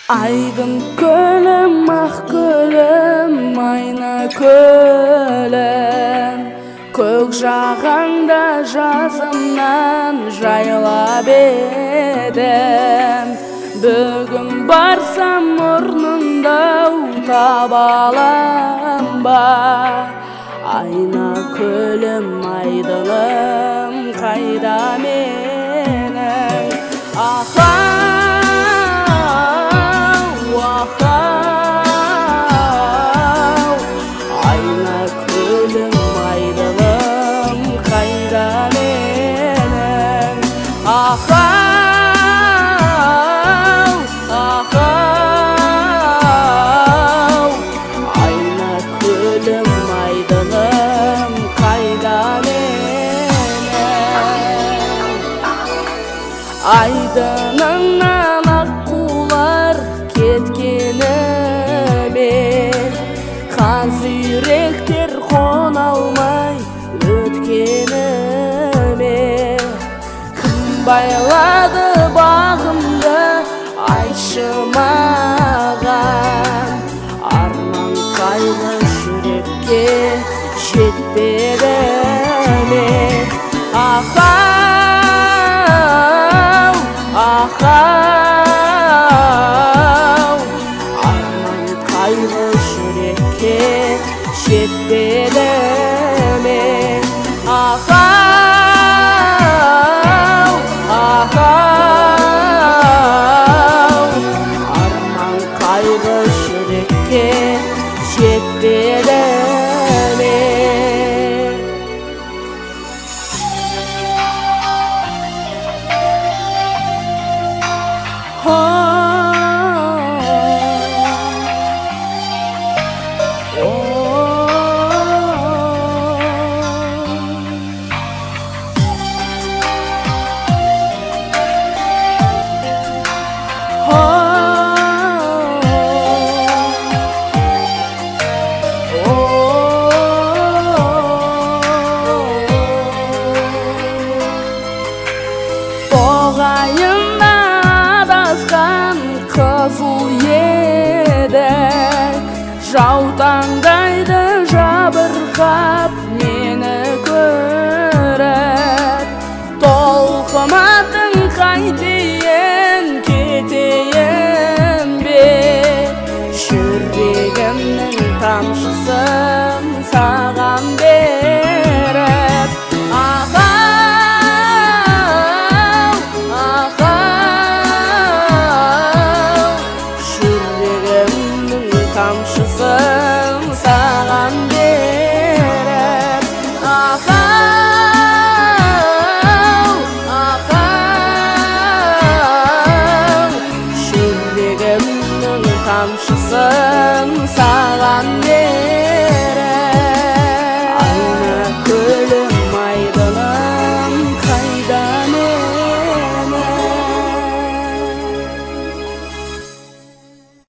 Айдын көлім, ақ көлім, айна көлім, көк жағаңда жазымнан жайлап едім. Бүгін барсам орнында таба алам ба? Айна көлім, айдыным қайда менің? Айна көлім, айдыным қайда менің? Айна көлім, айдыным қайда менің? Айдыныңнан аққулар кеткеніме, қаз-үйректер қона алмай өткеніме, кім байлады бағымды айтшы маған? Арман қайғы жүрекке жетпеді ме?